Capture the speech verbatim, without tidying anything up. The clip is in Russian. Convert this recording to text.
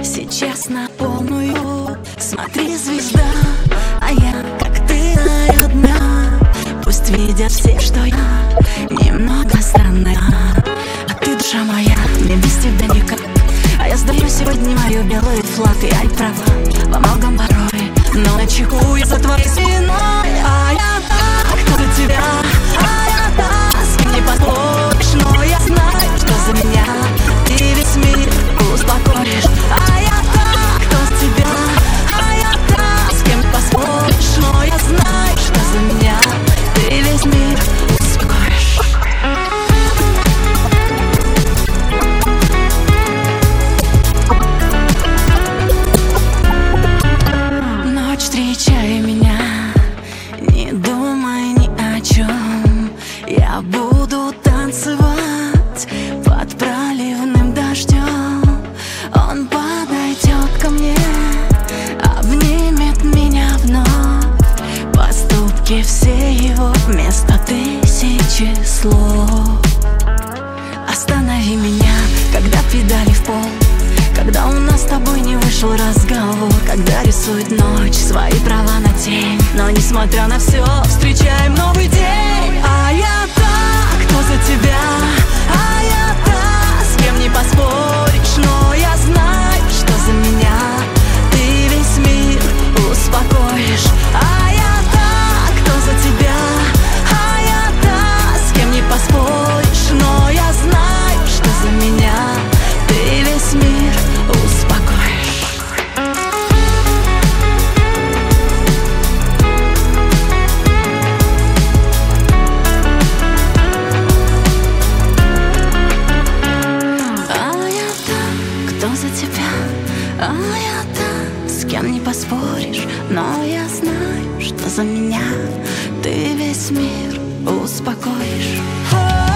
сейчас на полную. Смотри, звезда, а я, как ты, одна. Пусть видят все, что я немного странная, а ты душа моя, мне без тебя никак. А я сдаю сегодня мою белый флаг. Я не права во многом порой, но я чихую за твоей спиной. А я та, кто за тебя, а я та, с кем не поспоришь. Но я знаю, что за меня ты весь мир успокоишь. А я та, кто за тебя, а я та, с кем не поспоришь. Но я знаю, что за меня ты весь мир успокоишь. Ночь, встречай меня, не думай ни о чем. Я буду танцевать под проливным дождем. Он подойдет ко мне, обнимет меня вновь. Поступки все его вместо тысячи слов. Останови меня, когда педали в пол, когда у нас с тобой не вышел разговор, когда рисует ночь свои права на тень. Но несмотря на все, встречаем новый день. А я та, кто за тебя, а я та, с кем не поспоришь. Но я знаю, что за меня ты весь мир успокоишь. А я та, кто за тебя, а я та, с кем не поспоришь. Но я знаю, что за меня ты весь мир успокоишь. А я та, кто за тебя, а я та, с кем не поспоришь. Но я знаю, что за меня ты весь мир успокоишь.